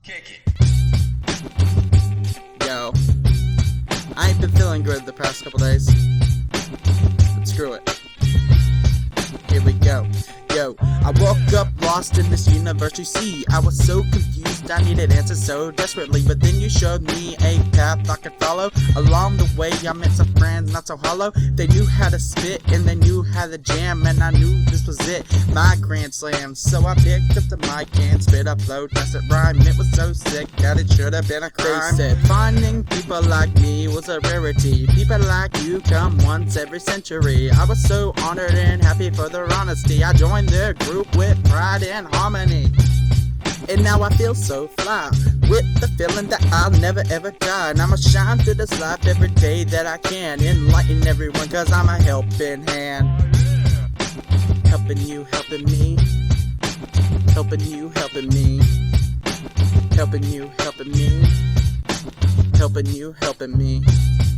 Kick it. Yo, I ain't been feeling good the past couple days, but screw it. Here we go. Yo, I woke up lost in this universe you see. I was so confused, I needed answers so desperately. But then you showed me a path I could follow. Along the way I met some friends not so hollow. They knew how to spit and they knew how to jam, and I knew this was it, my grand slam. So I picked up the mic and spit a flow, tested rhyme. It was so sick that it should have been a crime. They said finding people like me was a rarity. People like you come once every century. I was so honored and happy for their honesty. I joined their group with pride and harmony, and now I feel so fly, with the feeling that I'll never ever die. And I'ma shine through this life every day that I can, enlighten everyone cause I'm a helping hand. Helping you, helping me. Helping you, helping me. Helping you, helping me. Helping you, helping me.